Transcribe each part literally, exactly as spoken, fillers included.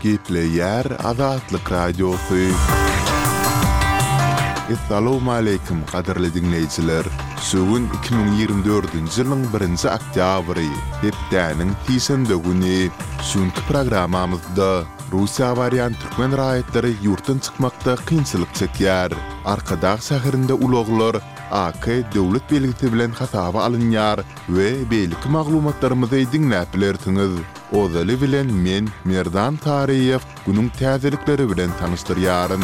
Gepleyer Azatlyk Radiosu. Assalamu alaykum qadarly dinleyijiler. Şugun iki bin ýygrimi dördünji ýylyň birinji oktýabry, hepdäniň tisende güni. Şuňky programamyzda Russiýa variant türkmen raýatlary ýurtdan çykmakda kynçylyk çekýär. Arkadaş şäherinde ulaglar A K döwlet belgisi bilen hasaba alynýar we beýlik maglumatlarymyzy dinläp bilersiňiz. Ozaly bilen men Merdan Tariýew günüň täzelikleri bilen tanyşdyrýaryn.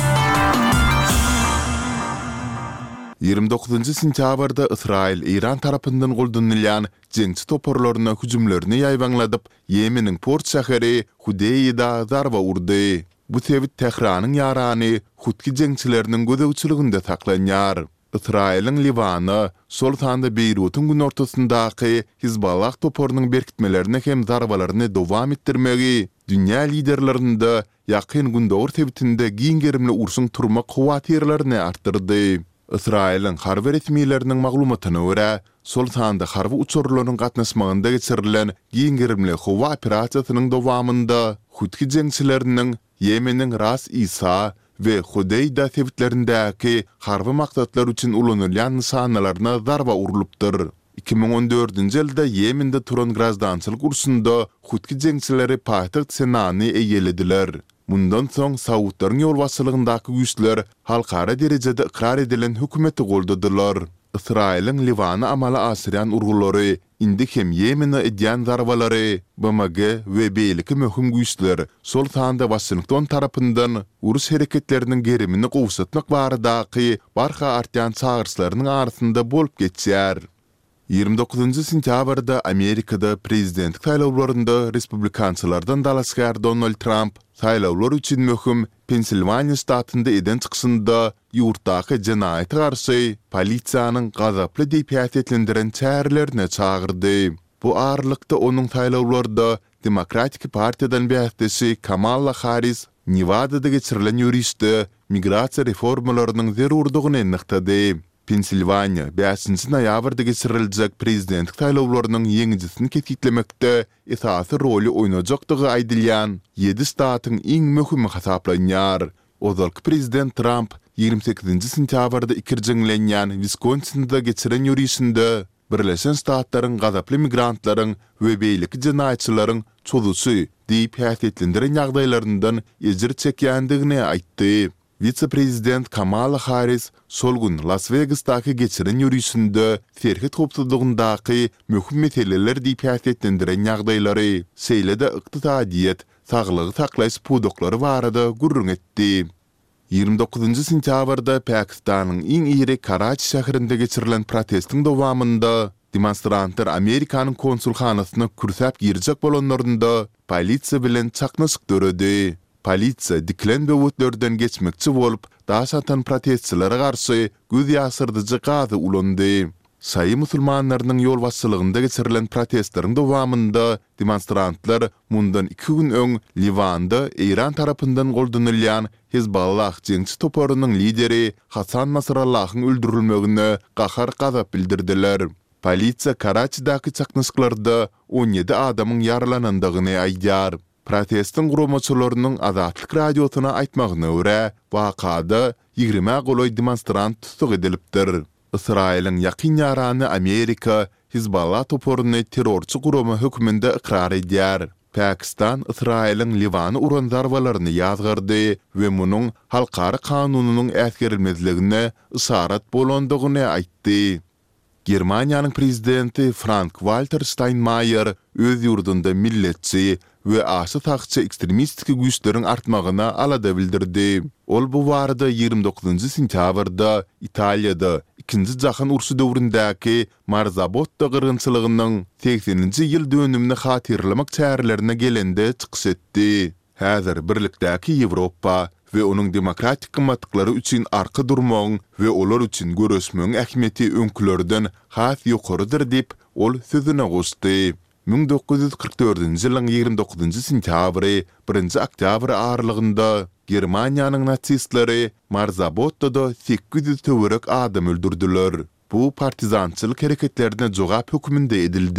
ýygrimi dokuzunji sentýabrda Israil İran tarapyndan goldanylýan jeňçi toporlaryna hüjümlerini ýaýbanladyp, Ýemeniň port şäheri Hudeyda zarba urdy. Bu sebäp Tehranyň ýarany Hutki jeňçileriniň gödäwçiliginde saklanýar. Israil'in Livanı, sol tanda Beyrut'un gün ortasındaky Hizballah toporunyň berkitmelerini hem zarbalarını dowam etdirmegi, dünýä liderlerinde ýakyn gündor tebitinde giňgerimli urşuň turmak howatirlerini artdyrdy. Israil'in harby resmiýetleriniň maglumatyna görä, sol tanda harby uçurlarynyň gatnaşmagynda geçirilen giňgerimli howa operasiýasynyň dowamında Hutki jeňçileriniň Ýemeniň Ras Isa ve Hudeyda tebitlerindäki harby maksatlar üçin ulanylýan nişanalaryna zarba urulypdyr. iki bin on dördünji ýylda Ýemende turan grazdançylyk ursunda Hutki jeňçileri paýtaxt Senany eýelediler. Mundan soň Saudlaryň ýol başçylygyndaky güýçler halkara derejede ikrar edilen hökümeti goldadylar. Israil'in Livanı amala asyryan urgulary indi hem Ýemene edýän zarbalary B M G we beýleki möhüm güýçler sol tanda Washington tarapyndan urus hereketleriniň gerimini gowsatmak baradaky barha artýan çağırşlarynyň arasynda bolup geçýär. ýygrimi dokuzunji sentýabrda Amerikada prezidentlik saýlawlarynda respublikançylardan dalaşgar Donald Trump saýlawlar üçin möhüm Pensilvaniya ştatynda eden çyksynda ýurtdaky jenaýete garşy polisiýanyň gazaply diýip ýaýatlendiren çäherlerine çağırdy. Bu aralykda onuň saýlawlarda Demokratik partiýadan bähdesi Kamala Harris Nevada'da geçirilen ýürüşde migrasiýa reformalarynyň zerurdygyny ýanyklady. Pensilvaniya beşinji noýabrda geçiriljek prezidentlik saýlawlarynyň ýeňicisini ketitlemekde esasy roli oýnajakdygy aýdylýan ýedi ştatyň iň möhümi hasaplanýar. Ozalky prezident Trump ýygrimi sekizinji sentýabrda ikirjiňlenýän Wisconsin'da geçiren ýürüşinde Birleşen Ştatlaryň gazaply migrantlaryň we beýleki jenaýatçylaryň çözüşi diýip ýaýatlendiren ýagdaýlaryndan ejir çekýändigini aýtdy. Vice-prezident Kamala Harris sol gün Las Vegas'daky geçiren ýürüşinde serhet hopsuzlygyndaky möhüm meseleler diýip ýaýatlendiren ýagdaýlary, seýlede ykdysadyýet, saglygy saklaýyş pudoklary barada gurrun etdi. ýygrimi dokuzunji sentýabrda Pakistanyň iň iri Karachi şäherinde geçirilen protestiň dowamında demonstrantlar Amerikanyň konsulxanasyna kürsäp girjek bolanlarynda polisiýa bilen çaknaşyk döredi. Polisiýa diklen böwetlerden geçmekçi bolup, daş atan protestçilere garşy göz ýasyrdyjy gazy ulandy. Saý musulmanlarynyň ýol başçylygynda geçirilen protestlaryň dowamında demonstrantlar mundan iki gün öň Livanda İran tarapyndan goldanylýan Hizballah jeňçi toporunyň lideri Hasan Nasrallahyň öldürilmegine gahar gazap bildirdiler. Polisiýa Karachi'daky çaknaşyklarda on ýedi adamyň ýaralanandygyny aýdýar. Protestin guramaçylarynyň Azatlyk radiosyna aýtmagyna görä, wakada ýigrime goloý demonstrant tutuk edilipdir. Israil'in ýakyn ýarany Amerika Hizballah toporuny terrorçy gurama hökmünde ikrar edýär. Pakistan Israil'in Livanı uran zarbalaryny ýazgyrdy we munyň halkara kanunynyň äsgerilmezligine isarat bolandygyny aýtdy. Germaniýanyň prezidenti Frank-Walter Steinmeier öz ýurdunda milletçi we aşy taxça ekstremistik güýçleriň artmagyna alada bildirdi. Ol bu barada ýygrimi dokuzunji sentýabrda Italiýada ikinji jahyn urşy döwründäki Marzabotta gyrgynçylygynyň sekseninji ýyl dönümini hatirlemek çäherlerine gelende çykyş etdi. Häzir birlikdäki Ýewropa we onuň demokratik gymmatlyklary üçin arka durmagyň we olar üçin görüşmegiň ähmiýeti öňkülerden has ýokarydyr diýip ol sözüne goşdy. bin dokuz yüz kırk dördünji ýylyň ýygrimi dokuzunji sentýabry birinji oktýabr aralygynda Germaniýanyň natsistlary Marzabottada sekiz yüz töwerek adam öldürdiler. Bu partizançylyk hereketlerine jogap hökmünde edildi.